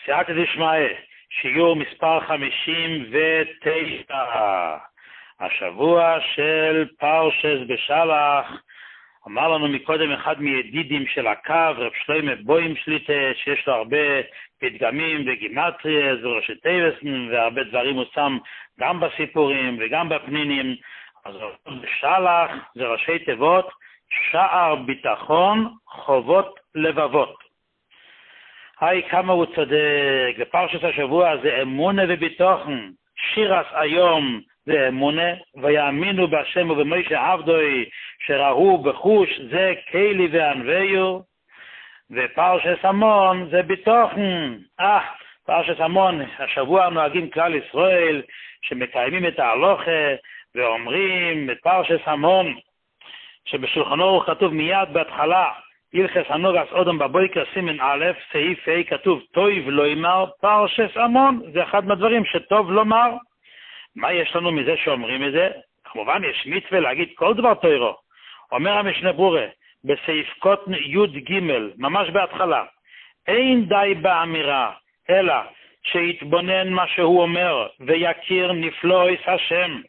סייעתא דשמיא, שיעור מספר 59, השבוע של פרשת בשלח. אמר לנו מקודם אחד מידידים של הקו, רב שלמה בוים שליטה, שיש לו הרבה פתגמים וגימטריה וראשי תיבות והרבה דברים הוא שם גם בסיפורים וגם בפנינים. אז בשלח זה ראשי תיבות, שער ביטחון, חובות לבבות. היי, כמה הוא צודק. בפרשת השבוע זה אמונה וביטחון. שירס היום זה אמונה, ויאמינו בהשם ובמשה עבדוי שראו בחוש, זה קיילי וענוויו. ופרשת המון זה ביטחון. פרשת המון, השבוע נוהגים כלל ישראל שמקיימים את ההלוכה ואומרים את פרשת המון, שבשולחן ערוך כתוב מיד בהתחלה, הלכס הנוגס אודם בבוקר סימן א', סעיף ה', כתוב טוב לא יאמר פרשת המון. זה אחד מהדברים שטוב לומר. מה יש לנו מזה שאומרים את זה? כמובן יש מצווה להגיד כל דבר תוירו. אומר המשנה ברורה בסעיף קוטן י' ג', ממש בהתחלה, אין די באמירה אלא שיתבונן מה שהוא אומר ויכיר נפלאויס השם.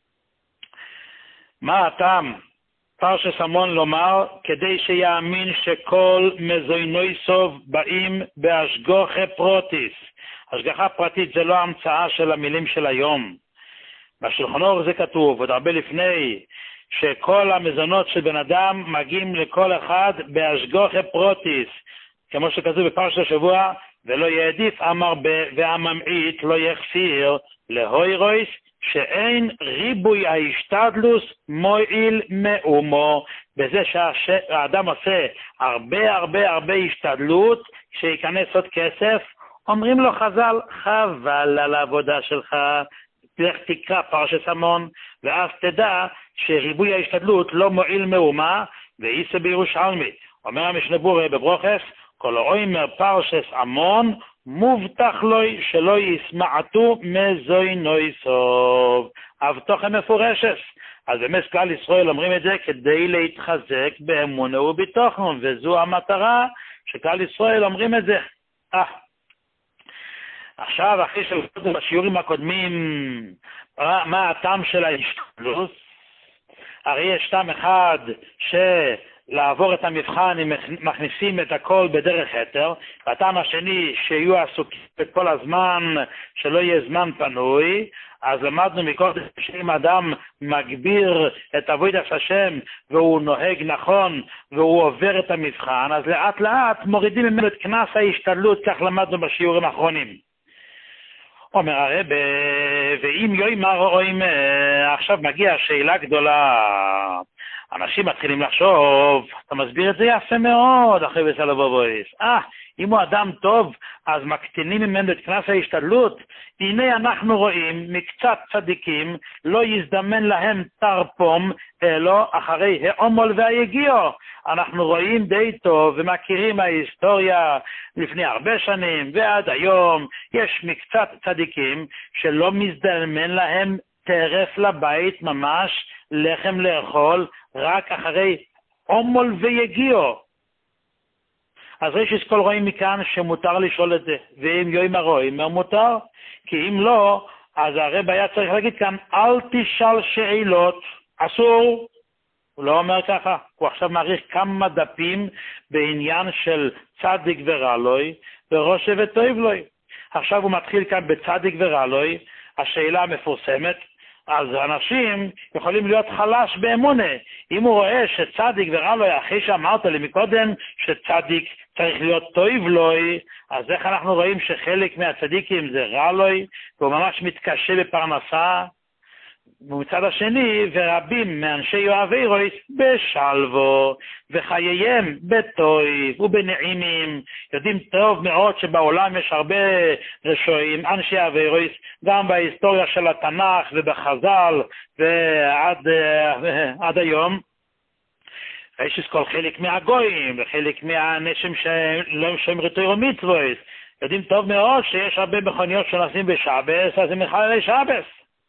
מה הטעם פרשת המון לומר? כדי שיאמין שכל מזוינוי סוב באים בהשגחה פרוטיס. השגחה פרטית זה לא המצאה של המילים של היום. בשולחן ערוך זה כתוב עוד הרבה לפני, שכל המזונות של בן אדם מגיעים לכל אחד בהשגחה פרוטיס, כמו שכתוב בפרשת השבוע, ולא יעדיף אמר והממעיט לא יחסיר להוירויס, שאין ריבוי ההשתדלוס מועיל מאומו. בזה שהאדם עושה הרבה השתדלות שיכנס עוד כסף, אומרים לו חז"ל, חבל על העבודה שלך, לך תקרא פרשת המון ואז תדע שריבוי ההשתדלות לא מועיל מאומה. ואיסא בירושלמי אומר המשנה ברורה בברוכס, כל האומר פרשת המון מובטח לו שלא יסמעתו מזוינוי סוב. הבטחה מפורשת. אז באמת כלל ישראל אומרים את זה כדי להתחזק באמונה וביטחון, וזו המטרה שכלל ישראל אומרים את זה. עכשיו, אחרי שלפות בשיעורים הקודמים, מה הטעם של ההשתדלות? הרי יש טעם אחד שלעבור את המבחן הם מכניסים את הכל בדרך היתר, והטעם השני שיהיו עסוקים כל הזמן, שלא יהיה זמן פנוי. אז למדנו מקודם שאם אדם מגביר את עבודת השם והוא נוהג נכון והוא עובר את המבחן, אז לאט לאט מורידים ממנו את כנס ההשתדלות, כך למדנו בשיעורים האחרונים. אומר הרב, ואם יאמר רואים, עכשיו מגיעה שאלה גדולה. אנשים מתחילים לחשוב, אתה מסביר את זה יפה מאוד, אחרי בסלו בבויס. אם הוא אדם טוב, אז מקטינים ממנו את כנס ההשתדלות. הנה אנחנו רואים מקצת צדיקים, לא יזדמן להם תרפום, אלא אחרי העומל והיגיעו. אנחנו רואים די טוב ומכירים ההיסטוריה לפני הרבה שנים ועד היום, יש מקצת צדיקים שלא מזדמן להם טרף לבית ממש, לחם לאכול, רק אחרי עומל ויגיעו. אז ראשית כל רואים מכאן שמותר לשאול את זה, ואם יאמר רואים מותר, כי אם לא, אז הרב היה צריך להגיד כאן, אל תשאל שאלות, אסור. הוא לא אומר ככה, הוא עכשיו מעריך כמה דפים בעניין של צדיק ורע לוי, וראשה וטוב לוי. עכשיו הוא מתחיל כאן בצדיק ורע לוי, השאלה המפורסמת, אז אנשים יכולים להיות חלש באמונה. אם הוא רואה שצדיק ורע לוי, אחרי שאמרת לי מקודם שצדיק צריך להיות טוב לוי, אז איך אנחנו רואים שחלק מהצדיקים זה רע לוי, והוא ממש מתקשה בפרנסה? ומצד השני, ורבים מאנשי יואבי רויס בשלבו, וחייהם בטוב ובנעימים. יודעים טוב מאוד שבעולם יש הרבה רשועים, אנשי יואבי רויס, גם בהיסטוריה של התנ"ך ובחז"ל ועד היום. יש כל חלק מהגויים וחלק מהאנשים שלא שומרים תורה ומצוות. יודעים טוב מאוד שיש הרבה מכוניות שנוסעים בשבס, אז הם מחללי שבס.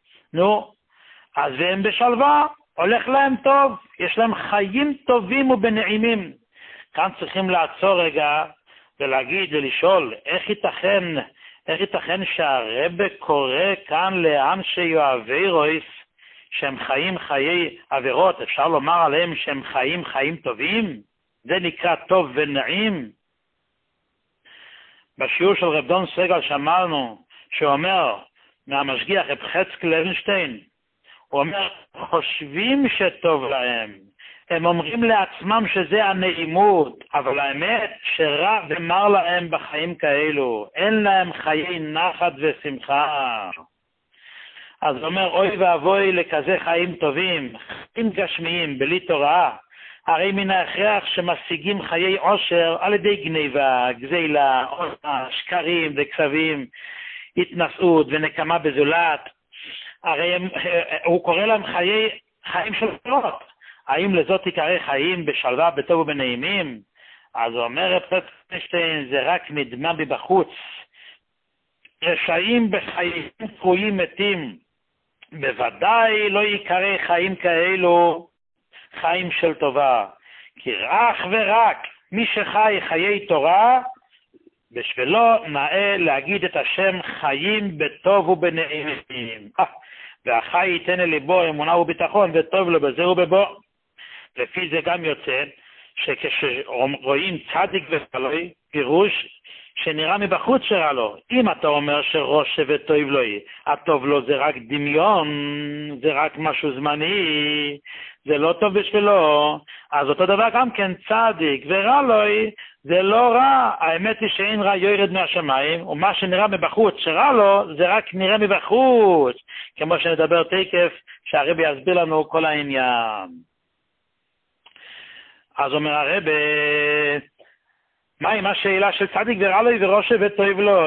אז הם בשלווה, הולך להם טוב, יש להם חיים טובים ובנעימים. כאן צריכים לעצור רגע ולהגיד ולשאול, איך ייתכן שהרבא קורא כאן לאנשי עבירות שהם חיים חיי עבירות, אפשר לומר עליהם שהם חיים טובים? זה נקרא טוב ונעים? בשיעור של רב דון סגל שמענו, שאומר מהמשגיח רב חצקאל לוינשטיין, הוא אומר, חושבים שטוב להם, הם אומרים לעצמם שזה הנעימות, אבל האמת שרע ומר להם בחיים כאלו, אין להם חיי נחת ושמחה. אז הוא אומר, אוי ואבוי לכזה חיים טובים, חיים גשמיים, בלי תורה, הרי מן ההכרח שמשיגים חיי עושר על ידי גניבה, גזילה, שקרים וכסבים, התנשאות ונקמה בזולת. הרי הוא קורא להם חיים של פרות. האם לזאת יקרא חיים בשלווה, בטוב ובנעימים? אז הוא אומר רב לוינשטיין, זה רק נדמה מבחוץ. רשעים בחיים קרויים מתים, בוודאי לא יקרא חיים כאלו חיים של טובה, כי אך ורק מי שחי חיי תורה, בשבילו נאה להגיד את השם חיים בטוב ובנעימים. והחי ייתן לליבו אמונה וביטחון, וטוב לו בזה ובבו. לפי זה גם יוצא שכשרואים צדיק ורע, פירוש שנראה מבחוץ שרע לו. אם אתה אומר שראש וטוב לו, הטוב לו זה רק דמיון, זה רק משהו זמני, זה לא טוב בשבילו, אז אותו דבר גם כן צדיק ורע לו, זה לא רע. האמת היא שאין רע יורד מהשמיים, ומה שנראה מבחוץ שרע לו, זה רק נראה מבחוץ, כמו שנדבר תקף, שהרבי יסביר לנו כל העניין. אז אומר הרבי, מה עם השאלה של צדיק ורע לו וראש וטוב לו?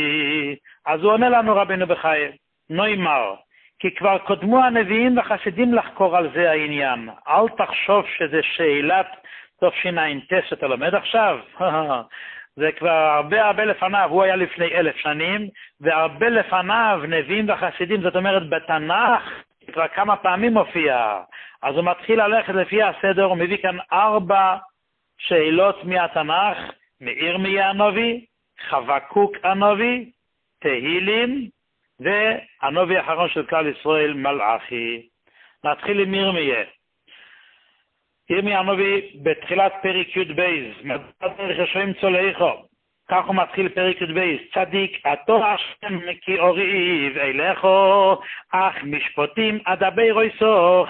אז הוא עונה לנו רבינו בחיי, נאמר, כי כבר קודמו הנביאים והחסידים לחקור על זה העניין. אל תחשוב שזה שאלת תשע"ט שאתה לומד עכשיו. זה כבר הרבה לפניו, הוא היה לפני 1000 שנים, והרבה לפניו נביאים וחסידים, זאת אומרת בתנ"ך, כבר כמה פעמים מופיע. אז הוא מתחיל ללכת לפי הסדר, הוא מביא כאן 4 שאלות מהתנ"ך, מירמיה הנביא, חבקוק הנביא, תהילים, והנביא האחרון של כלל ישראל, מלאכי. נתחיל עם ירמיה. ירמיה הנביא בתחילת פרק י' בייז, מדעת דרך השם צולחו. כך הוא מתחיל פרק י' בייז, צדיק אתו השם כי אוריב אליכו, אך משפטים אדבר יסוך,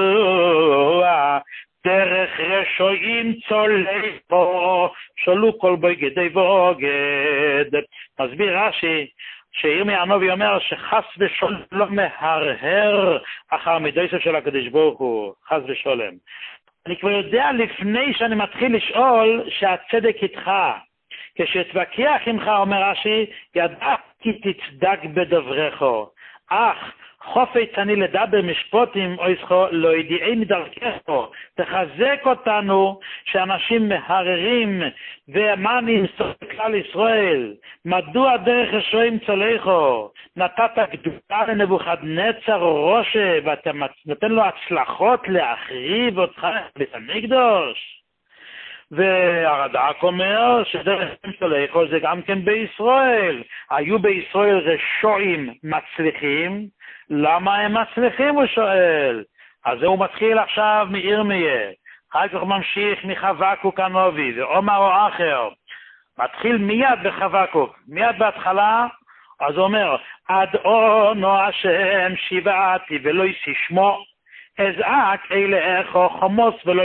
מדוע דרך רשעים צולחו, שולו כל בגדי בוגד. מסביר רש"י, שירמיה הנביא אומר שחס ושלום לא מהרהר אחר מידותיו של הקדוש ברוך הוא, חס ושלום. אני כבר יודע לפני שאני מתחיל לשאול שהצדק איתך. כשתווכח עמך, אומר רש"י, ידעתי תצדק בדברך, אך חופץ אני לדבר משפטים אויסכו לא ידיעי מדרכך. תחזק אותנו שאנשים מהררים ואמנים סוף כלל ישראל. מדוע דרך רשעים צולחו? נתת גדולה לנבוכדנצר ראשה ואתה נותן לו הצלחות להחריב אותך בית המקדוש. והרד"ק אומר שדרך רשעים צולחו זה גם כן בישראל. היו בישראל רשעים מצליחים. למה הם מצליחים, הוא שואל. אז הוא מתחיל עכשיו מירמיה, אחר כך ממשיך מחבקוק הנביא ועומר או אחר. מתחיל מיד בחבקוק, מיד בהתחלה. אז הוא אומר, עד אונו השם שיבעתי ולא ישמו, אזעק אליך חומוס ולא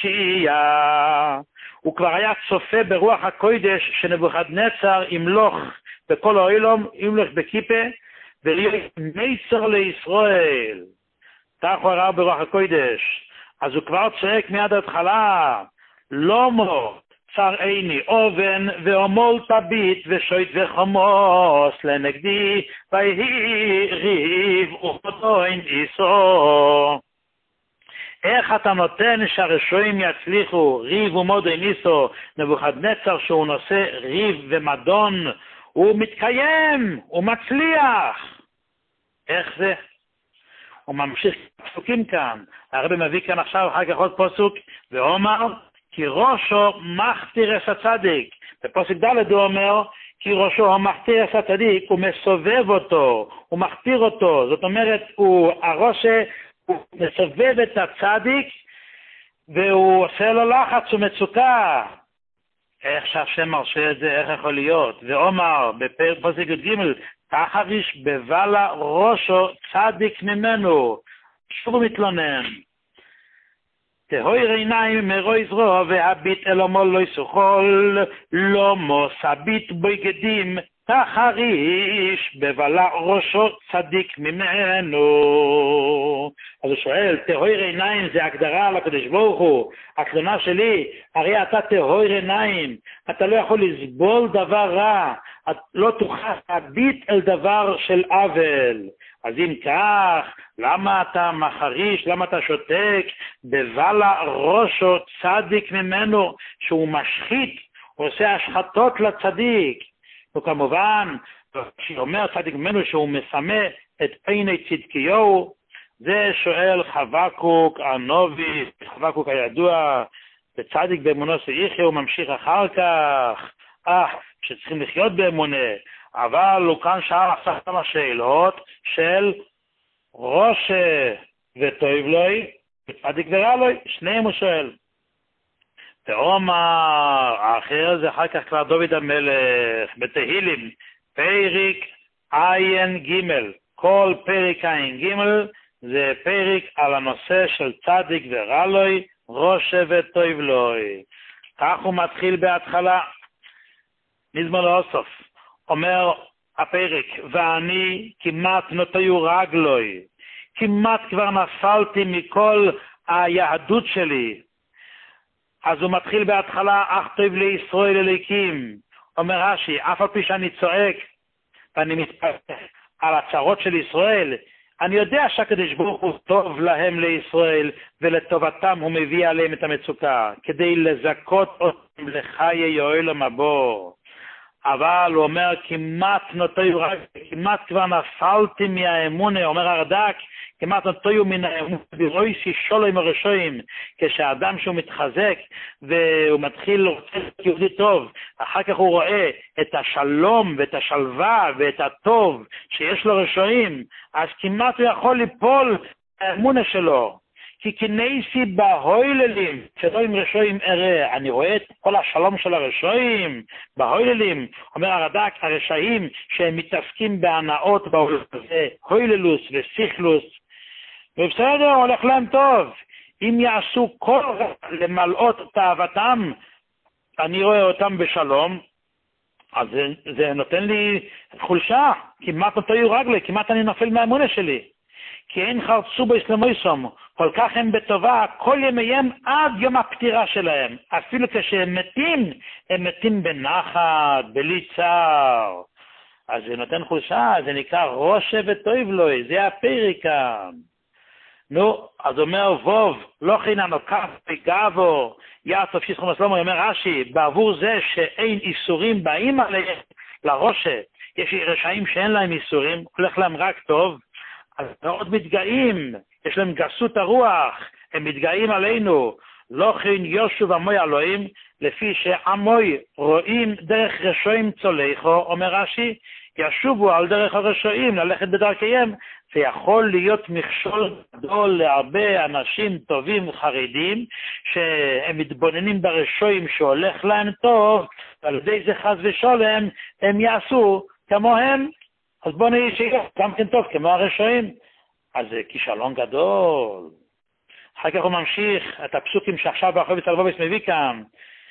ישייה. הוא כבר היה צופה ברוח הקודש שנבוכדנצר ימלוך בכל העולם, ימלוך בכיפה ולהיות ניצר לישראל. כך הוא ראה ברוח הקודש. אז הוא כבר צועק מיד ההתחלה, לא מו צר עיני אובן ואומול תביט ושוית וחומוס לנגדי ויהי ריב ובדוין איסו. איך אתה נותן שהרשעים יצליחו? ריב ומודוין איסו. נבוכדנצר שהוא נושא ריב ומדון, הוא מתקיים, הוא מצליח. איך זה? הוא ממשיך פסוקים כאן. הרבי מביא כאן עכשיו אחר כך עוד פסוק, ואומר, כי ראשו מחתיר את הצדיק. בפסוק ד' הוא אומר, כי ראשו המכתיר את הצדיק, הוא מסובב אותו, הוא מכתיר אותו, זאת אומרת, הראש הוא מסובב את הצדיק, והוא עושה לו לחץ ומצוקה. איך שהשם מרשה את זה, איך יכול להיות? ואומר, בפסוק י"ג, תחריש בבלה ראשו צדיק ממנו, שוב הוא מתלונן. תהויר עיניים מרוי זרוע והביט אל עמו לא יסוכול, לא מוס הביט בגדים, תחריש בבלה ראשו צדיק ממנו. אז הוא שואל, תהויר עיניים זה הגדרה על הקדוש ברוך הוא, התלונה שלי, הרי אתה תהויר עיניים, אתה לא יכול לסבול דבר רע, לא תוכל להביט אל דבר של עוול. אז אם כך, למה אתה מחריש, למה אתה שותק? בבלה ראשו צדיק ממנו, שהוא משחית, הוא עושה השחתות לצדיק. וכמובן, שאומר צדיק ממנו שהוא מסמא את עיני צדקיהו, זה שואל חבקוק הנובי, חבקוק הידוע, בצדיק באמונו שיחיה, הוא ממשיך אחר כך, שצריכים לחיות באמונה, אבל הוא כאן שאל עכשיו כמה שאלות של ראש וטוב לוי, וצדיק ורע לוי, שניהם הוא שואל. ואומר, האחר זה אחר כך כבר דוד המלך, בתהילים, פרק עין ג', כל פרק עין ג' זה פרק על הנושא של צדיק ורע לוי, ראש וטוב לוי. כך הוא מתחיל בהתחלה, מזמור לאוסוף, אומר הפרק, ואני כמעט נוטעו רגלוי, כמעט כבר נפלתי מכל היהדות שלי. אז הוא מתחיל בהתחלה, אך טוב לישראל אליקים, אומר רש"י, אף על פי שאני צועק, ואני מתפלל על הצרות של ישראל, אני יודע שהקדוש ברוך הוא טוב להם לישראל, ולטובתם הוא מביא עליהם את המצוקה, כדי לזכות אותם לחיי העולם הבא. אבל הוא אומר, כמעט נוטעו רגלוי, כמעט כבר נפלתי מהאמונה, אומר הרד"ק, כמעט נוטעו מן האמונה, ברויסי שולם הרשעים, כשהאדם שהוא מתחזק, והוא מתחיל לרצות יהודי טוב, אחר כך הוא רואה את השלום ואת השלווה ואת הטוב שיש לו רשעים, אז כמעט הוא יכול ליפול האמונה שלו. כי כנסי בהויללים, שלא עם רשעים אראה, אני רואה את כל השלום של הרשעים, בהויללים, אומר הרד"ק, הרשעים שהם מתעסקים בהנאות בעולם הזה, הויללוס וסיכלוס, ובסדר, הולך להם טוב. אם יעשו כל רע למלאות תאוותם, אני רואה אותם בשלום, אז זה נותן לי חולשה, כמעט נוטעו רגלי, כמעט אני נופל מהאמונה שלי. כי אין חרצו באסלאמויסום, כל כך הם בטובה, כל ימיהם עד יום הפטירה שלהם. אפילו כשהם מתים, הם מתים בנחת, בלי צער. אז זה נותן חולשה, זה נקרא ראש וטוב לוי, זה הפרק כאן. נו, אז אומר ווב, לא חינן או כף בגבו, יעצוף שיסחו מסלומו, אומר רש"י, בעבור זה שאין איסורים באים עליהם לראש, יש רשעים שאין להם איסורים, הולך להם רק טוב, אז מאוד מתגאים, יש להם גסות הרוח, הם מתגאים עלינו, לא חין יושו ומוי אלוהים, לפי שעמוי רואים דרך רשעים צולחו, אומר רש"י, ישובו על דרך הרשעים, ללכת בדרכיהם, זה יכול להיות מכשול גדול להרבה אנשים טובים חרדים, שהם מתבוננים ברשעים שהולך להם טוב, ועל ידי זה חס ושולם, הם יעשו כמוהם, אז בוא נראה שיהיה גם כן טוב כמו הרשעים. אז זה כישלון גדול. אחר כך הוא ממשיך את הפסוקים שעכשיו החובץ הלבובס מביא כאן.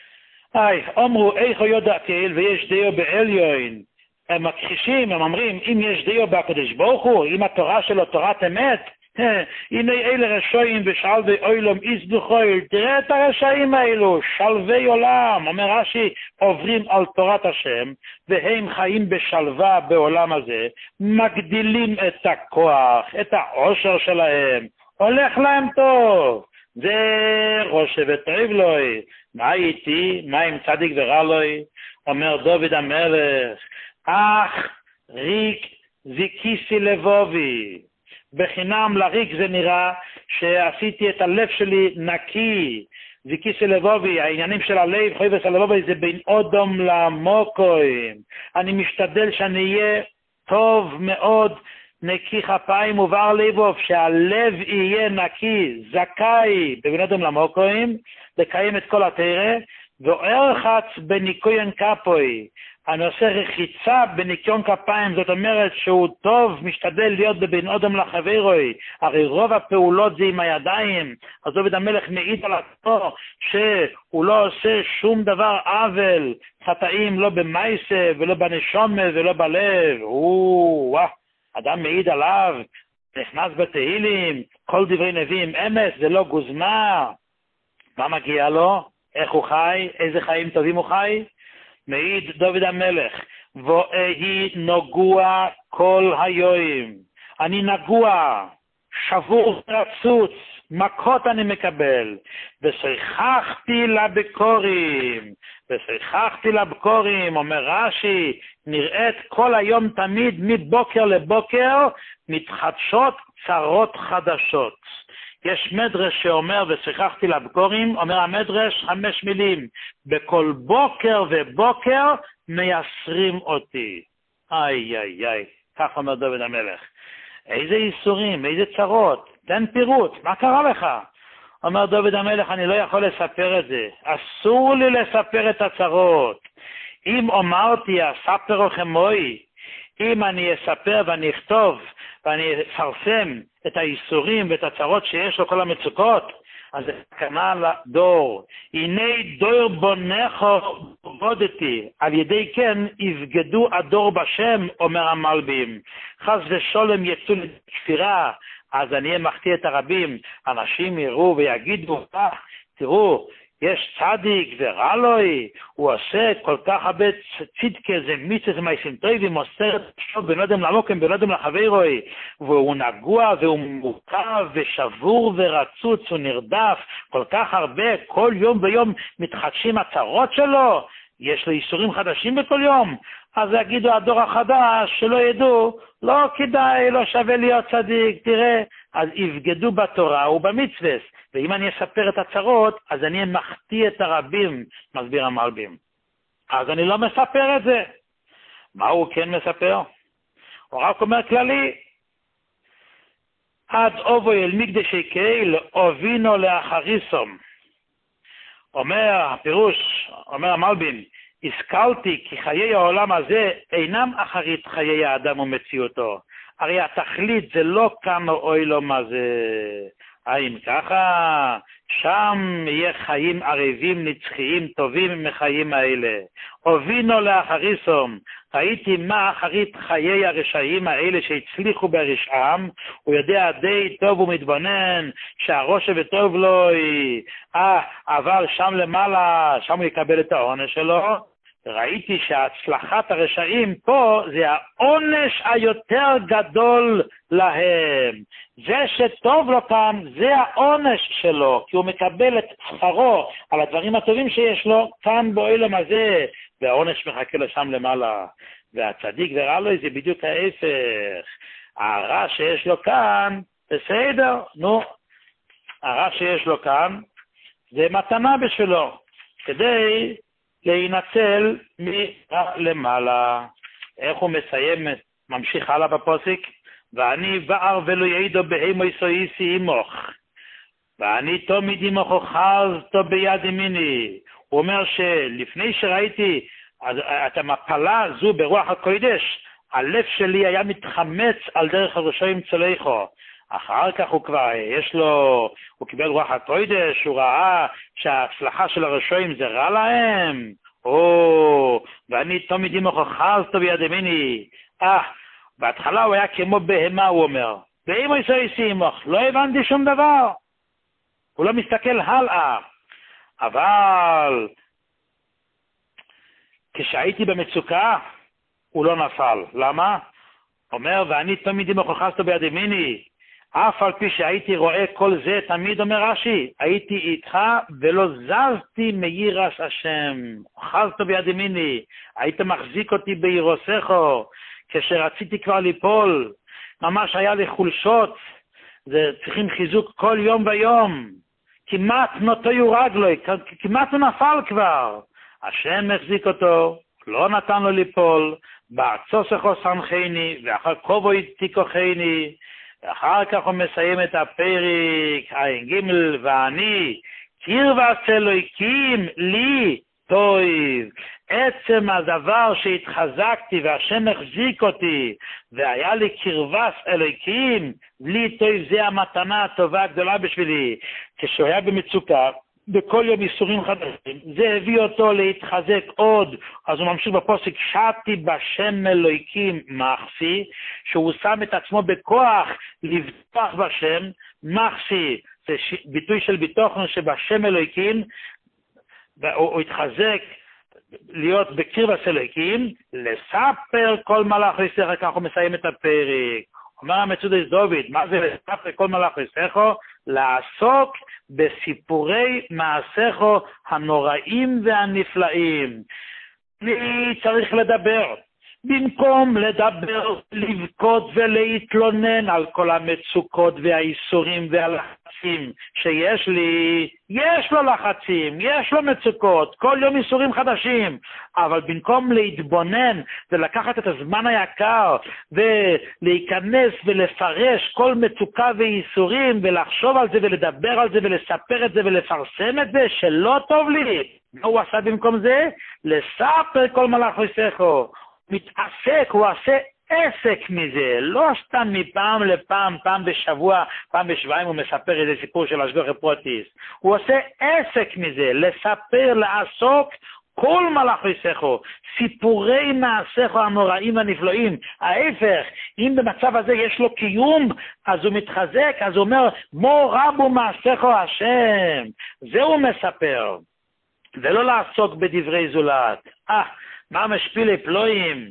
אומרו איכו יודע כאל ויש דיו בעליון. הם מכחישים, הם אומרים, אם יש דיו בקדוש ברוך הוא, אם התורה שלו תורת אמת, הנה אלה רשעים ושלווי אוילום איסדוכויל, תראה את הרשעים האלו, שלווי עולם, אומר רש"י, עוברים על תורת השם, והם חיים בשלווה בעולם הזה, מגדילים את הכוח, את העושר שלהם, הולך להם טוב, זה ראש וטוב לוי. מה איתי? מה עם צדיק ורע לוי? אומר דוד המלך, אך ריק זיקיסי לבובי, בחינם לריק זה נראה שעשיתי את הלב שלי נקי, זיקי של לבובי, העניינים של הלב, חויבס הלבובי, זה בין אודום למוקוים. אני משתדל שאני אהיה טוב מאוד, נקי כפיים ובר לבוב, שהלב יהיה נקי, זכאי, בבין אודום למוקוים, לקיים את כל התרא, ואורחץ בניקוין כפוי. אני עושה רחיצה בניקיון כפיים, זאת אומרת שהוא טוב, משתדל להיות בבין אודם לחברוי, הרי רוב הפעולות זה עם הידיים, אז דוד המלך מעיד על עצמו שהוא לא עושה שום דבר עוול, חטאים לא במייסה ולא בנשומה ולא בלב, אדם מעיד עליו, נכנס בתהילים, כל דברי נביאים אמס, זה לא גוזמה, מה מגיע לו? איך הוא חי? איזה חיים טובים הוא חי? מעיד דוד המלך, ואהי נגוע כל היום. אני נגוע, שבור רצוץ, מכות אני מקבל. ושכחתי לבקורים, אומר רש"י, נראית כל היום תמיד מבוקר לבוקר, מתחדשות צרות חדשות. יש מדרש שאומר, ושכחתי לבקורים, אומר המדרש 5 מילים, בכל בוקר ובוקר מייסרים אותי. איי, כך אומר דוד המלך. איזה ייסורים, איזה צרות, תן פירוט, מה קרה לך? אומר דוד המלך, אני לא יכול לספר את זה, אסור לי לספר את הצרות. אם אמרתי, אספר לכמוי, אם אני אספר ואני אכתוב ואני אפרסם את האיסורים ואת הצרות שיש לו, כל המצוקות, אז זה סכנה לדור. הנה דור בונכו בודתי, על ידי כן יבגדו הדור בשם, אומר המלבים. חס ושולם יצאו לכפירה, אז אני מחטיא את הרבים. אנשים יראו ויגידו, תראו, יש צדיק ורע לוי, הוא עושה כל כך הרבה צדקה, זה מיצה, זה מייסים טובים, מוסר את השוב בנודם למוקם, בנודם לחברוי, והוא נגוע והוא מורכב ושבור ורצוץ, הוא נרדף, כל כך הרבה, כל יום ביום מתחדשים הצרות שלו, יש לו איסורים חדשים בכל יום, אז יגידו הדור החדש שלא ידעו, לא כדאי, לא שווה להיות צדיק, תראה, אז יבגדו בתורה ובמצווה, ואם אני אספר את הצרות, אז אני מחטיא את הרבים, מסביר המלבים. אז אני לא מספר את זה. מה הוא כן מספר? הוא רק אומר כללי, עד אובו אל מקדשי קהיל, אובינו לאחריסום. אומר הפירוש, אומר המלבים, השכלתי כי חיי העולם הזה אינם אחרית חיי האדם ומציאותו. הרי התכלית זה לא כמה אוי לו מה זה. אם ככה, שם יהיה חיים ערבים נצחיים טובים מחיים האלה. הובינו לאחריסום, ראיתי מה אחרית חיי הרשעים האלה שהצליחו ברשעם, הוא יודע די טוב ומתבונן שהראש וטוב לו, אבל שם למעלה, שם הוא יקבל את העונש שלו. ראיתי שהצלחת הרשעים פה זה העונש היותר גדול להם. זה שטוב לו כאן זה העונש שלו, כי הוא מקבל את שכרו על הדברים הטובים שיש לו כאן בעולם הזה, והעונש מחכה לו שם למעלה. והצדיק ורע לו זה בדיוק ההפך. הרע שיש לו כאן, בסדר, הרע שיש לו כאן זה מתנה בשבילו, כדי להינצל מלמעלה. איך הוא מסיים, ממשיך הלאה בפוסק, ואני בער ולא יעידו בהמו יסויסי עמוך, ואני תמיד עמוך אוחזתו ביד ימיני. הוא אומר שלפני שראיתי את המפלה הזו ברוח הקודש, הלב שלי היה מתחמץ על דרך הרשעים צלחו. אחר כך הוא כבר, הוא קיבל רוח הקודש, הוא ראה שההצלחה של הרשעים זה רע להם. ואני תמיד עמוך אוחזתו ביד ימיני. בהתחלה הוא היה כמו בהמה, הוא אומר. בהמה יסויסי עמוך, לא הבנתי שום דבר. הוא לא מסתכל הלאה. אבל כשהייתי במצוקה, הוא לא נפל. למה? אומר, ואני תמיד עמוך אוחזתו ביד ימיני. אף על פי שהייתי רואה כל זה, תמיד אומר רש"י, הייתי איתך ולא זזתי מיראת השם. אוחזתו ביד ימיני, היית מחזיק אותי בירוסךו, כשרציתי כבר ליפול, ממש היה לי חולשות, צריכים חיזוק כל יום ויום, כמעט נוטו רגלוי, כמעט הוא נפל כבר. השם החזיק אותו, לא נתן לו ליפול, בארצו שכו סמכני, ואחר כובו תיקוחני, ואחר כך הוא מסיים את הפרק, עין ג' ואני, קרבה אלוהיקים לי טוב. עצם הדבר שהתחזקתי והשם החזיק אותי, והיה לי קרבת אלוהיקים, לי טוב, זה המתנה הטובה הגדולה בשבילי. כשהוא היה במצוקה, בכל יום איסורים חדשים, זה הביא אותו להתחזק עוד. אז הוא ממשיך בפוסק, שתי בשם אלוהיקים מחסי, שהוא שם את עצמו בכוח לבטוח בשם, מחסי, זה ביטוי של ביטוחנו שבשם אלוהיקים, הוא התחזק להיות בקרבת אלוהיקים, לספר כל מלאך ליסך, כך הוא מסיים את הפרק. אומר המצודש דוד, מה זה לספר כל מלאך ליסך? לעסוק בסיפורי מעשיך הנוראים והנפלאים. אני צריך לדבר. במקום לדבר, לבכות ולהתלונן על כל המצוקות והאיסורים והלחצים שיש לי, יש לו לחצים, יש לו מצוקות, כל יום איסורים חדשים, אבל במקום להתבונן ולקחת את הזמן היקר ולהיכנס ולפרש כל מצוקה ואיסורים ולחשוב על זה ולדבר על זה ולספר את זה ולפרסם את זה שלא טוב לי, מה הוא עשה במקום זה? לספר כל מלאך ליסךו. מתעסק, הוא עושה עסק מזה, לא סתם מפעם לפעם, פעם בשבוע, פעם בשבועיים הוא מספר איזה סיפור של השגחה פרוטיס. הוא עושה עסק מזה, לספר, לעסוק כל מלאך ליסךו, סיפורי מעשיך הנוראים והנפלאים. ההפך, אם במצב הזה יש לו קיום, אז הוא מתחזק, אז הוא אומר, מו רבו מעשיך השם. זה הוא מספר, ולא לעסוק בדברי זולת. מה משפילי פלואים?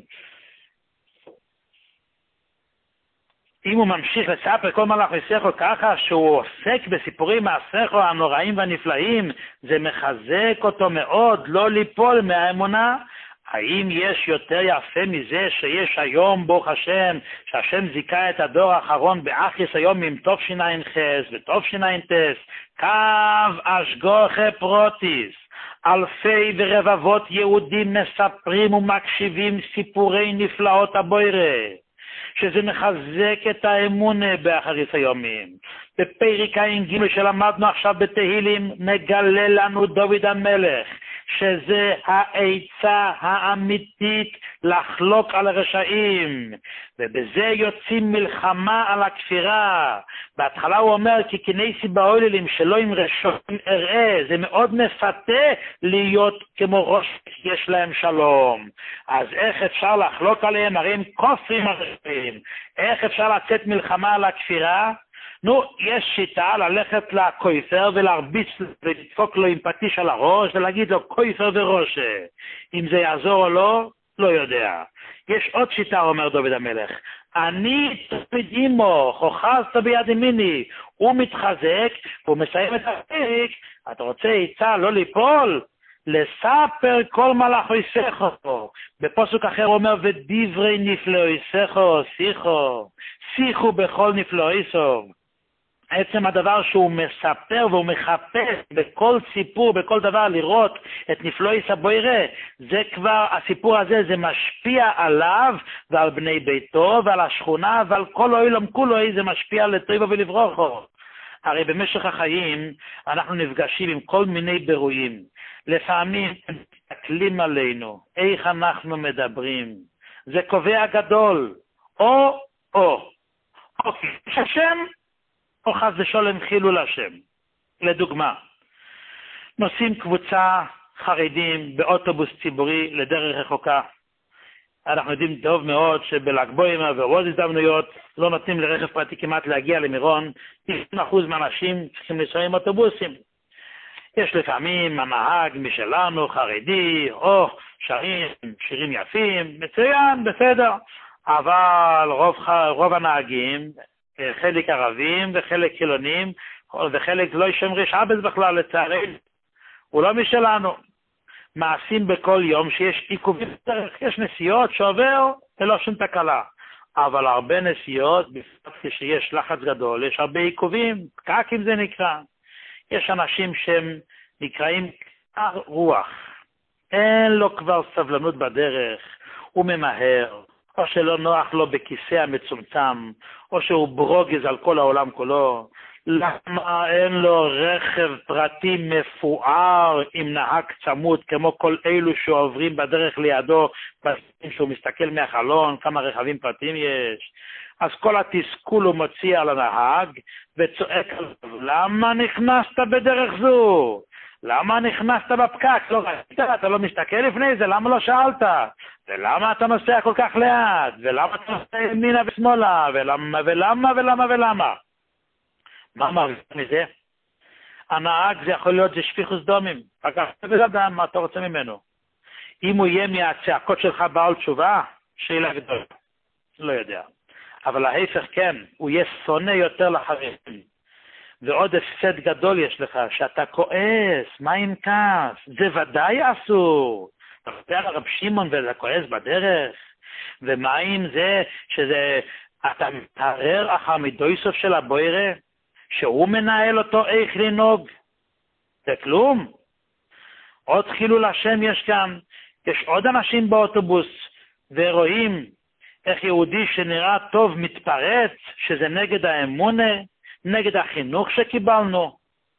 אם הוא ממשיך לספר כל מלאך ליסךו ככה שהוא עוסק בסיפורים מעשיך הנוראים והנפלאים, זה מחזק אותו מאוד לא ליפול מהאמונה. האם יש יותר יפה מזה שיש היום ברוך השם, שהשם זיכה את הדור האחרון באחריס היום עם טוב שיניים חס וטוב שיניים טס, קו השגחה פרוטיס, אלפי ורבבות יהודים מספרים ומקשיבים סיפורי נפלאות הבוירה, שזה מחזק את האמונה באחריס היומים. בפרק עין ג' שלמדנו עכשיו בתהילים, מגלה לנו דוד המלך שזה העצה האמיתית לחלוק על הרשעים, ובזה יוצאים מלחמה על הכפירה. בהתחלה הוא אומר כי כנסי באויללים שלא עם רשעים אראה, זה מאוד מפתה להיות כמו ראש יש להם שלום. אז איך אפשר לחלוק עליהם? הרי הם כופרים הרשעים. איך אפשר לצאת מלחמה על הכפירה? יש שיטה ללכת לקויפר ולהרביץ ולדפוק לו עם פטיש על הראש ולהגיד לו קויפר וראשה. אם זה יעזור או לא, לא יודע. יש עוד שיטה, אומר דוד המלך. אני תפקיד אימו, חוכזת ביד ימיני. הוא מתחזק, והוא מסיים את הפרק. אתה רוצה עצה לא ליפול? לספר כל מלאך ליסךו. בפסוק אחר אומר, ודברי נפלאיסךו, שיחו בכל נפלאיסו. עצם הדבר שהוא מספר והוא מחפש בכל סיפור, בכל דבר לראות את נפלאיס הבוירה, זה כבר, הסיפור הזה זה משפיע עליו ועל בני ביתו ועל השכונה ועל כל העולם כולו, זה משפיע לטובו ולברוכו. הרי במשך החיים אנחנו נפגשים עם כל מיני בירויים. לפעמים מסתכלים עלינו, איך אנחנו מדברים. זה קובע גדול. או השם, או חס ושלום חילול השם. לדוגמה, נוסעים קבוצה חרדים באוטובוס ציבורי לדרך רחוקה. אנחנו יודעים טוב מאוד שבל"ג בעומר ועוד הזדמנויות לא נותנים לרכב פרטי כמעט להגיע למירון. 90% מהאנשים צריכים לנסוע עם אוטובוסים. יש לפעמים הנהג משלנו חרדי, או שירים יפים, מצוין, בסדר. אבל רוב הנהגים, חלק ערבים וחלק חילונים, וחלק לא שומרי שבת בכלל, לצערנו. הוא לא משלנו. מעשים בכל יום שיש עיכובים בדרך, יש נסיעות שעובר ולא שום תקלה. אבל הרבה נסיעות, בפרט כשיש לחץ גדול, יש הרבה עיכובים, פקקים זה נקרא. יש אנשים שהם נקראים קר רוח. אין לו כבר סבלנות בדרך, הוא ממהר, או שלא נוח לו בכיסא המצומצם, או שהוא ברוגז על כל העולם כולו. למה אין לו רכב פרטי מפואר עם נהג צמוד, כמו כל אלו שעוברים בדרך לידו, בזמן שהוא מסתכל מהחלון, כמה רכבים פרטיים יש? אז כל התסכול הוא מוציא על הנהג, וצועק עליו, למה נכנסת בדרך זו? למה נכנסת בפקק? לא ראית, אתה לא מסתכל לפני זה, למה לא שאלת? ולמה אתה נוסע כל כך לאט? ולמה אתה נוסע ימינה ושמאלה? ולמה? מה מרגיש מזה? הנהג זה יכול להיות, זה שפיכוס דומים. פקח בן מה אתה רוצה ממנו? אם הוא יהיה מהצעקות שלך בעל תשובה, שאלה גדולה. לא יודע. אבל ההפך כן, הוא יהיה שונא יותר לחברים. ועוד הפסד גדול יש לך, שאתה כועס, מה עם כעס? זה ודאי אסור. אתה חושב על רב שמעון ואתה כועס בדרך? ומה עם זה שזה, אתה מתערער אחר מידויסוף של הבוירה? שהוא מנהל אותו איך לנהוג? זה כלום. עוד חילול השם יש כאן. יש עוד אנשים באוטובוס, ורואים איך יהודי שנראה טוב מתפרץ, שזה נגד האמונה, נגד החינוך שקיבלנו.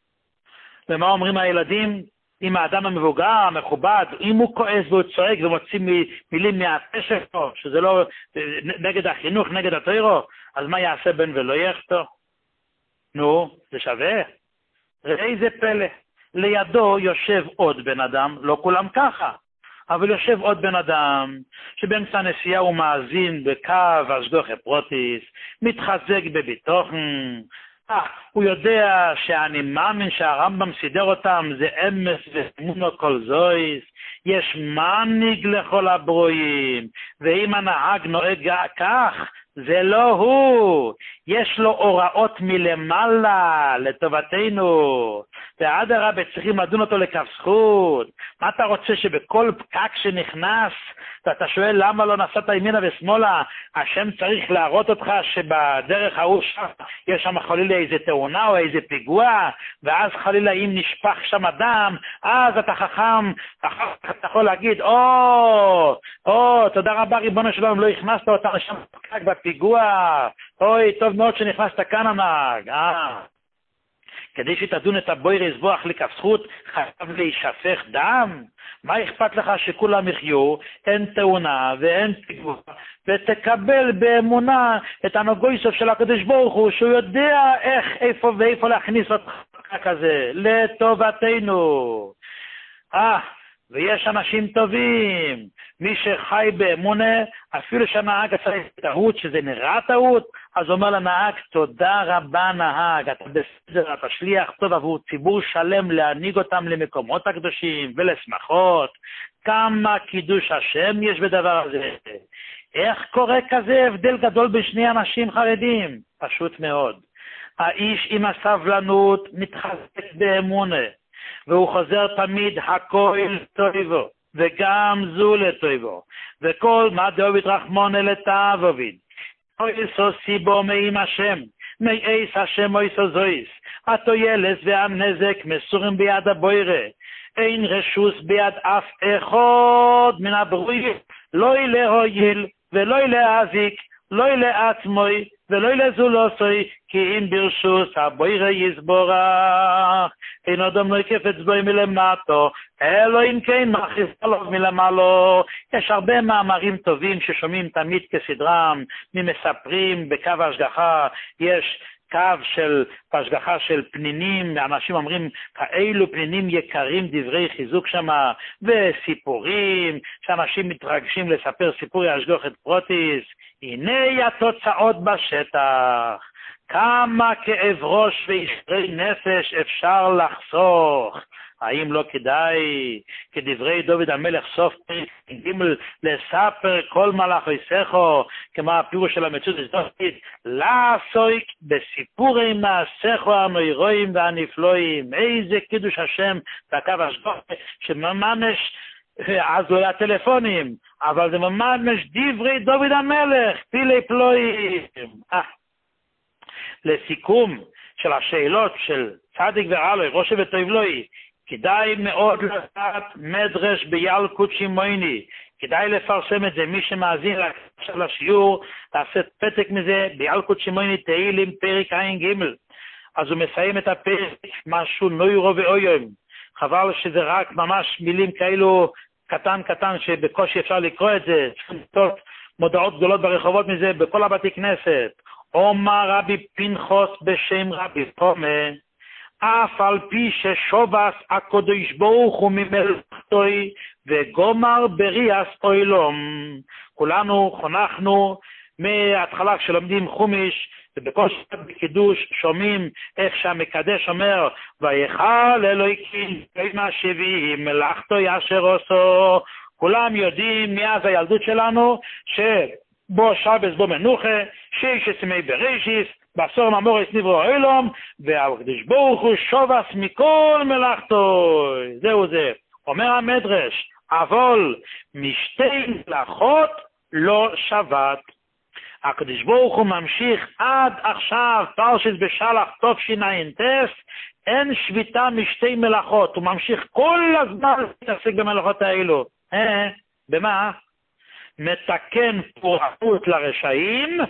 ומה אומרים הילדים? אם האדם המבוגר, המכובד, אם הוא כועס והוא צועק ומוציא מילים מהפה שלו, שזה לא נגד החינוך, נגד התורה, אז מה יעשה בן ולא יחטא? נו, זה שווה. ראי זה פלא. לידו יושב עוד בן אדם, לא כולם ככה, אבל יושב עוד בן אדם, שבאמצע הנסיעה הוא מאזין בקו השגחה פרוטיס, מתחזק בביטוחן, הוא יודע שאני מאמין שהרמב"ם סידר אותם, זה אמס ואמונו כל זויס, יש מנהיג לכל הברואים, ואם הנהג נוהג כך, זה לא הוא, יש לו הוראות מלמעלה לטובתנו, ואדרבה צריכים לדון אותו לכף זכות. מה אתה רוצה, שבכל פקק שנכנס, ואתה שואל למה לא נסעת ימינה ושמאלה, השם צריך להראות אותך שבדרך ההוא שם, יש שם חלילה איזה תאונה או איזה פיגוע, ואז חלילה אם נשפך שם אדם, אז אתה חכם, אתה יכול להגיד, תודה רבה ריבונו שלום, לא הכנסת אותה לשם פקק בפיגוע, אוי, טוב מאוד שנכנסת כאן הנהג. כדי שתדון את הבויר יזבוח לכף זכות, חייב להישפך דם? מה אכפת לך שכולם יחיו, אין תאונה ואין פיגוע, ותקבל באמונה את הנוגויסוף של הקדוש ברוך הוא, שהוא יודע איפה ואיפה להכניס אותך כזה, לטובתנו. ויש אנשים טובים, מי שחי באמונה, אפילו שהנהג עשה טעות, שזה נראה טעות, אז אומר לנהג, תודה רבה נהג, אתה בסדר, אתה שליח טוב עבור ציבור שלם, להנהיג אותם למקומות הקדושים ולשמחות. כמה קידוש השם יש בדבר הזה. איך קורה כזה הבדל גדול בין שני אנשים חרדים? פשוט מאוד. האיש עם הסבלנות מתחזק באמונה, והוא חוזר תמיד הכל טויבו, וגם זו לטויבו, וכל מה דאוביד רחמונה לטאבוביד. אויסו סיבו מעם השם, מאיס השם אויסו זויס, התוילס והנזק מסורים ביד הבוירה, אין רשוס ביד אף אחד מן הברואים, לא להועיל ולא להזיק, לא לעצמוי ולא לזולוסוי, כי אם ברשוס הבוירה יסבורך, אין אדם לא יקפץ בוי מלמטו, אלא אם כן מכריז עליו מלמעלו. יש הרבה מאמרים טובים ששומעים תמיד כסדרם, ממספרים בקו ההשגחה, יש קו של השגחה של פנינים, אנשים אומרים כאלו פנינים יקרים, דברי חיזוק שמה, וסיפורים, שאנשים מתרגשים לספר סיפורי השגחת פרוטיס. הנה התוצאות בשטח, כמה כאב ראש וישרי נפש אפשר לחסוך. האם לא כדאי, כדברי דוד המלך סוף פרק ג' לספר כל מלאכי סכו, כמו הפירוש של המצוות דוד, לעסוק בסיפורי מעשיכו הנוירואים והנפלואים. איזה קידוש השם בקו השגחה, שממש אז לא היה טלפונים, אבל זה ממש דברי דוד המלך, פילי פלואים. לסיכום של השאלות של צדיק ורע ראשי וטוב לוי. כדאי מאוד לדעת מדרש בילקוט שמעוני, כדאי לפרסם את זה. מי שמאזין לשיעור, תעשה פתק מזה בילקוט שמעוני תהילים פרק ע"ג. אז הוא מסיים את הפרק, משהו נוירו ואויום. חבל שזה רק ממש מילים כאלו קטן שבקושי אפשר לקרוא את זה. מודעות גדולות ברחובות מזה בכל הבתי כנסת. אומר רבי פנחס בשם רבי חומה, אף על פי ששובס הקדוש ברוך הוא ממלכתוי וגומר בריאס אוילום. כולנו חונכנו מההתחלה כשלומדים חומש, ובכל שבת בקידוש שומעים איך שהמקדש אומר ויכל אלוהיקים בין השבעים מלאכתו אשר עושו. כולם יודעים מאז הילדות שלנו שבו שבס בו מנוחה, שיש ימי בראשיס, בעשור ממורס נברא העולם, והקדוש ברוך הוא שובס מכל מלאכתו. זהו זה. אומר המדרש, אבל משתי מלאכות לא שבת. הקדוש ברוך הוא ממשיך עד עכשיו, פרשת בשלח תשע"ט, אין שביתה משתי מלאכות. הוא ממשיך כל הזמן להתעסק במלאכות האלו. במה? מתקן פורענות לרשעים,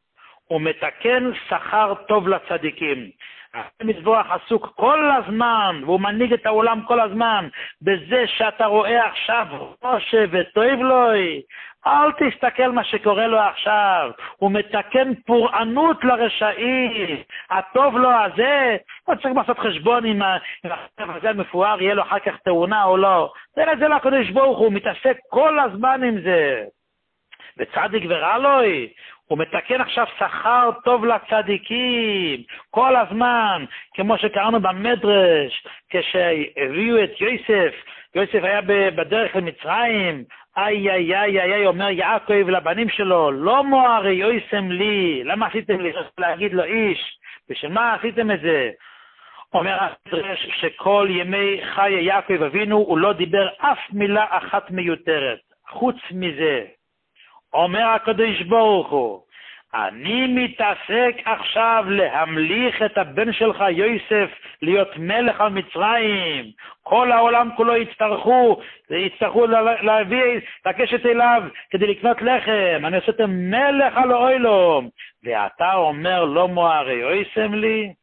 ומתקן שכר טוב לצדיקים. המזבח עסוק כל הזמן, והוא מנהיג את העולם כל הזמן, בזה שאתה רואה עכשיו ראשי וטוב לוי. אל תסתכל מה שקורה לו עכשיו, הוא מתקן פורענות לרשעים. הטוב לו הזה, לא צריך לעשות חשבון אם הזה המפואר יהיה לו אחר כך תאונה או לא. זה לקדוש ברוך הוא מתעסק כל הזמן עם זה. וצדיק ורע לוי, הוא מתקן עכשיו שכר טוב לצדיקים, כל הזמן, כמו שקראנו במדרש, כשהביאו את יוסף היה בדרך למצרים, איי, אומר יעקב לבנים שלו, לא מוארי יויסם לי, למה עשיתם לי להגיד לו איש, בשביל מה עשיתם את זה? אומר המדרש שכל ימי חיי יעקב אבינו, הוא לא דיבר אף מילה אחת מיותרת, חוץ מזה. אומר הקדוש ברוך הוא, אני מתעסק עכשיו להמליך את הבן שלך יוסף להיות מלך על מצרים. כל העולם כולו יצטרכו להביא, לקשת אליו כדי לקנות לחם. אני עושה את מלך על העולם. ואתה אומר לא מוארי יויסם לי?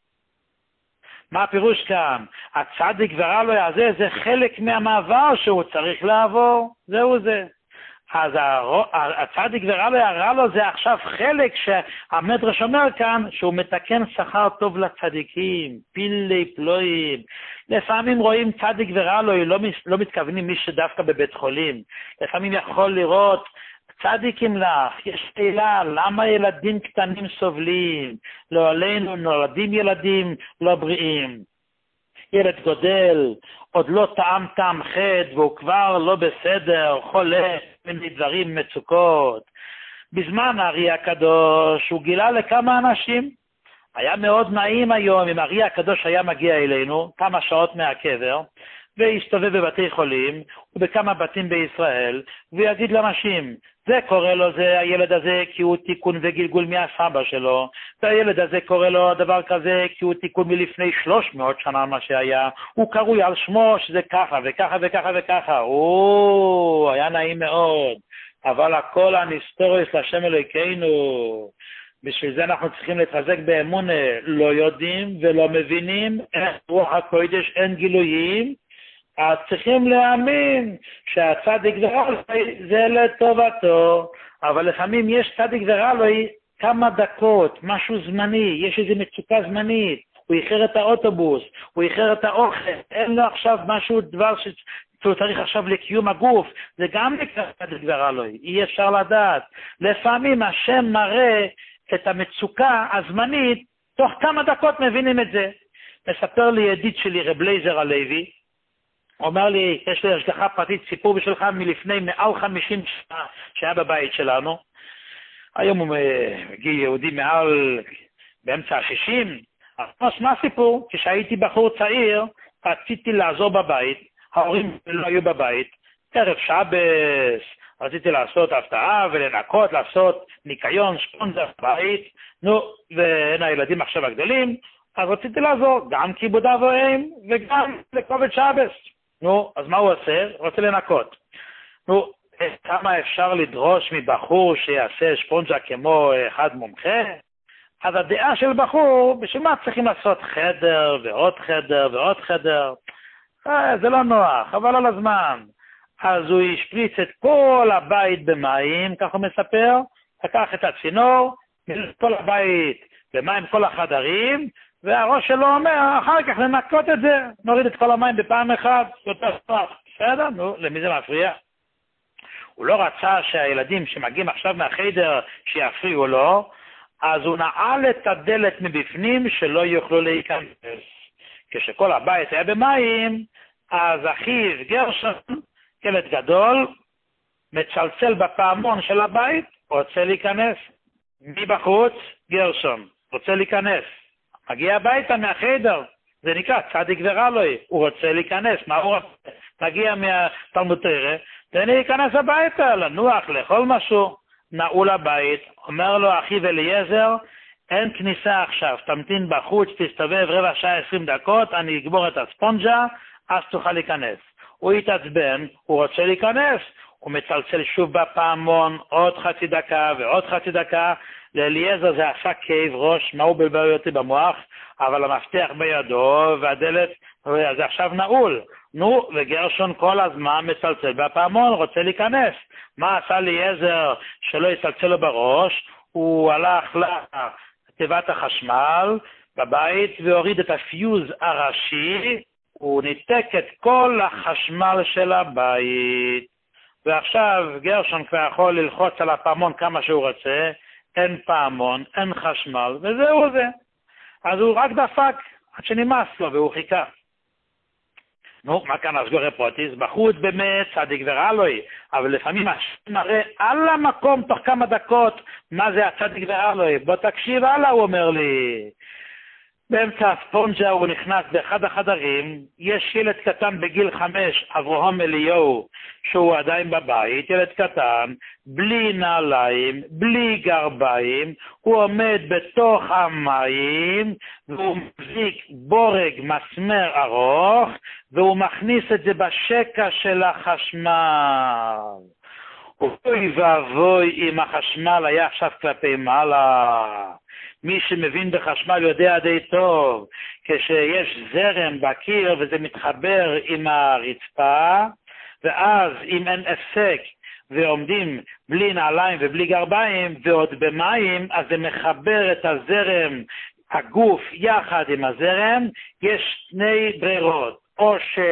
מה הפירוש כאן? הצדיק ורע לוי הזה זה חלק מהמעבר שהוא צריך לעבור. זהו זה. אז הצדיק ורע לוי הרע לו זה עכשיו חלק שהמדרש אומר כאן שהוא מתקן שכר טוב לצדיקים, פילי פלואים. לפעמים רואים צדיק ורע לוי, לא מתכוונים מי שדווקא בבית חולים. לפעמים יכול לראות צדיקים לך, יש שאלה, למה ילדים קטנים סובלים? לא עלינו נולדים ילדים לא בריאים. ילד גודל, עוד לא טעם חד, והוא כבר לא בסדר, חולה, מיני דברים, מצוקות. בזמן הארי הקדוש, הוא גילה לכמה אנשים. היה מאוד נעים היום אם הארי הקדוש היה מגיע אלינו, כמה שעות מהקבר, והסתובב בבתי חולים, ובכמה בתים בישראל, ויגיד לאנשים, זה קורה לו, זה הילד הזה כי הוא תיקון וגלגול מהסבא שלו, והילד הזה קורה לו דבר כזה כי הוא תיקון מלפני 300 שנה מה שהיה, הוא קרוי על שמו שזה ככה וככה וככה וככה. היה נעים מאוד, אבל הכל הנסתורס לשם אלוהינו. בשביל זה אנחנו צריכים להתחזק באמונה, לא יודעים ולא מבינים, איך רוח הקודש אין גילויים, אז צריכים להאמין שהצדיק ורע לוי זה לטובתו, אבל לפעמים יש צדיק ורע לוי כמה דקות, משהו זמני, יש איזו מצוקה זמנית, הוא איחר את האוטובוס, הוא איחר את האוכל, אין לו עכשיו משהו, דבר שהוא צריך עכשיו לקיום הגוף, זה גם נקרא צדיק ורע לוי, אי אפשר לדעת. לפעמים השם מראה את המצוקה הזמנית, תוך כמה דקות מבינים את זה. מספר לי ידיד שלי רב לייזר הלוי, אומר לי, יש לי השגחה פרטית, סיפור בשבילך מלפני מעל 50 שנה שהיה בבית שלנו. היום הוא מגיע יהודי מעל באמצע ה-60. אז מה הסיפור? כשהייתי בחור צעיר, רציתי לעזור בבית, ההורים לא היו בבית, ערב שבס, רציתי לעשות הפתעה ולנקות, לעשות ניקיון, שפונזר בבית, והנה הילדים עכשיו הגדולים, אז רציתי לעזור, גם כיבוד אב ואם וגם לכובד שבס. נו, אז מה הוא עושה? רוצה לנקות. נו, כמה אפשר לדרוש מבחור שיעשה ספונג'ה כמו אחד מומחה? אז הדעה של בחור, בשביל מה צריכים לעשות חדר ועוד חדר ועוד חדר? זה לא נוח, אבל על הזמן. אז הוא השפריץ את כל הבית במים, כך הוא מספר, לקח את הצינור, מילא כל הבית במים כל החדרים, והראש שלו אומר, אחר כך לנקות את זה, נוריד את כל המים בפעם אחת, יותר טוב. בסדר, נו, למי זה מפריע? הוא לא רצה שהילדים שמגיעים עכשיו מהחדר שיפריעו לו, אז הוא נעל את הדלת מבפנים שלא יוכלו להיכנס. כשכל הבית היה במים, אז אחיו גרשון, ילד גדול, מצלצל בפעמון של הבית, רוצה להיכנס. מבחוץ, גרשון, רוצה להיכנס. מגיע הביתה מהחדר, זה נקרא צדיק ורלוי, הוא רוצה להיכנס. מה הוא רוצה? מגיע מהתלמוד תורה, תן לי להיכנס הביתה, לנוח, לאכול משהו. נעול הבית, אומר לו אחיו אליעזר, אין כניסה עכשיו, תמתין בחוץ, תסתובב רבע שעה 20 דקות, אני אגבור את הספונג'ה, אז תוכל להיכנס. הוא יתעצבן, הוא רוצה להיכנס, הוא מצלצל שוב בפעמון, עוד חצי דקה ועוד חצי דקה, לאליעזר זה עשה כאב ראש, מה הוא בלבל אותי במוח, אבל המפתח בידו והדלת, זה עכשיו נעול. נו, וגרשון כל הזמן מצלצל בפעמון, רוצה להיכנס. מה עשה אליעזר שלא יצלצל לו בראש? הוא הלך לתיבת החשמל בבית והוריד את הפיוז הראשי, הוא ניתק את כל החשמל של הבית. ועכשיו גרשון כבר יכול ללחוץ על הפעמון כמה שהוא רוצה, אין פעמון, אין חשמל, וזהו זה. אז הוא רק דפק עד שנמאס לו והוא חיכה. נו, מה כאן הסגורי פרוטיס? בחוץ באמת צדיק ורלוי, אבל לפעמים השם מראה על המקום תוך כמה דקות מה זה הצדיק ורלוי. בוא תקשיב הלאה, הוא אומר לי. באמצע הספונג'ה הוא נכנס באחד החדרים, יש ילד קטן בגיל 5, אברהם אליהו, שהוא עדיין בבית, ילד קטן, בלי נעליים, בלי גרביים, הוא עומד בתוך המים, והוא מחזיק בורג מסמר ארוך, והוא מכניס את זה בשקע של החשמל. אוי ואבוי אם החשמל היה עכשיו כלפי מעלה. מי שמבין בחשמל יודע די טוב, כשיש זרם בקיר וזה מתחבר עם הרצפה, ואז אם אין הפסק ועומדים בלי נעליים ובלי גרביים ועוד במים, אז זה מחבר את הזרם, הגוף יחד עם הזרם, יש שני ברירות, או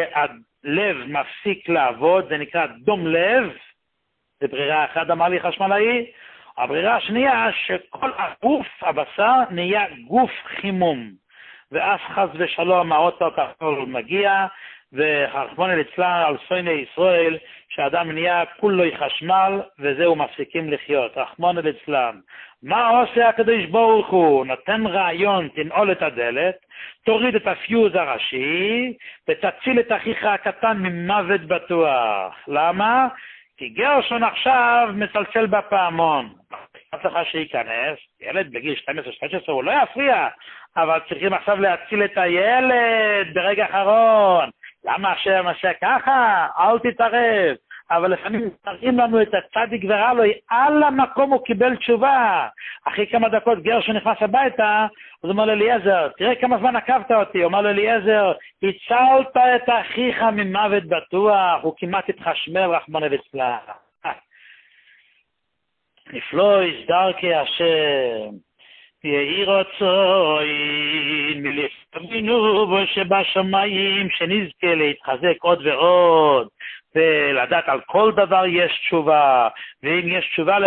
שהלב מפסיק לעבוד, זה נקרא דום לב, זה ברירה אחת אמר לי חשמלאי, הברירה השנייה שכל הגוף, הבשר, נהיה גוף חימום, ואז חס ושלום האוטו כחול מגיע, ורחמנא ליצלן על שונאי ישראל, שאדם נהיה כולו חשמל, וזהו מפסיקים לחיות, רחמנא ליצלן. מה עושה הקדוש ברוך הוא? נתן רעיון, תנעול את הדלת, תוריד את הפיוז הראשי, ותציל את אחיך הקטן ממוות בטוח. למה? כי גרשון עכשיו מצלצל בפעמון. צריך שייכנס, ילד בגיל 12-13 הוא לא יפריע, אבל צריכים עכשיו להציל את הילד ברגע האחרון. למה השם עושה ככה? אל תתערב. אבל לפעמים מראים לנו את הצדיק ורלוי, על המקום הוא קיבל תשובה. אחרי כמה דקות גרשון נכנס הביתה, אז הוא אומר לאליעזר, תראה כמה זמן עקבת אותי. הוא אומר לאליעזר, הצלת את אחיך ממוות בטוח, הוא כמעט התחשמל רחמנא ליצלן. נפלא דרכי השם, יהי רצון מלפנינו שבשמיים, שנזכה להתחזק עוד ועוד, ולדעת על כל דבר יש תשובה, ואם יש תשובה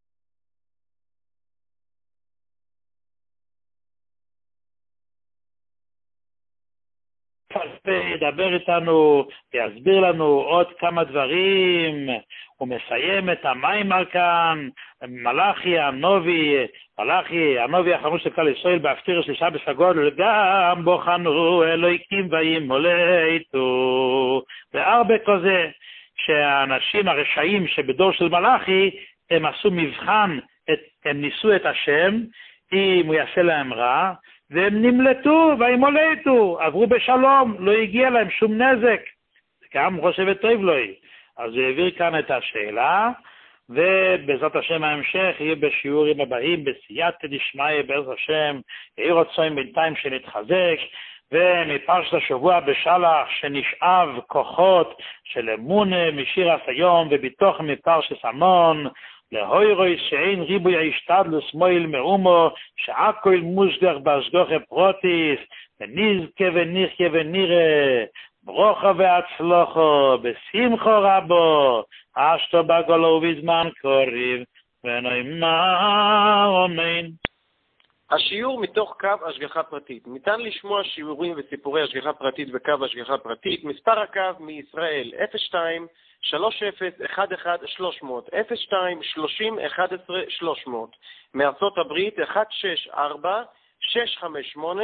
ידבר איתנו, יסביר לנו עוד כמה דברים. הוא מסיים את המים על כאן, מלאכי הנובי האחרון של כלל ישראל בהפטיר שלישה בסגול, גם בוחנו אלוהיקים וימולאתו. והרבה כזה שהאנשים הרשעים שבדור של מלאכי, הם עשו מבחן, הם ניסו את השם, אם הוא יעשה להם רע, והם נמלטו וימולטו, עברו בשלום, לא הגיע להם שום נזק. זה גם חושב טוב לו. אז הוא העביר כאן את השאלה, ובעזרת השם ההמשך יהיה בשיעורים הבאים, בסייעתא דשמיא בעזרת השם, יהי רצון בינתיים שנתחזק, ומפרשת השבוע בשלח שנשאב כוחות של אמונה משיר היום, ובתוך מפרשת עמון, להוירוי שאין ריבוי ההשתדלוס מויל מאומו, שהכל מושגח בהשגחה פרוטיס, ונזכה ונחיה ונראה, ברוכה והצלחה, בשמחו רבו, אשתו בגולו ובזמן קריב, ונאמר אמן. השיעור מתוך קו השגחה פרטית. ניתן לשמוע שיעורים וסיפורי השגחה פרטית בקו השגחה פרטית. מספר הקו מישראל 02 30 11 300 02 30 11 300. מארצות הברית 164 658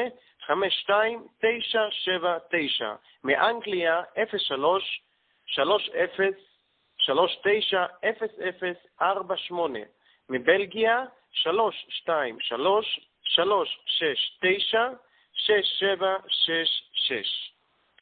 52 979. מאנגליה 03 30 39 00 48. מבלגיה 323 369 6766.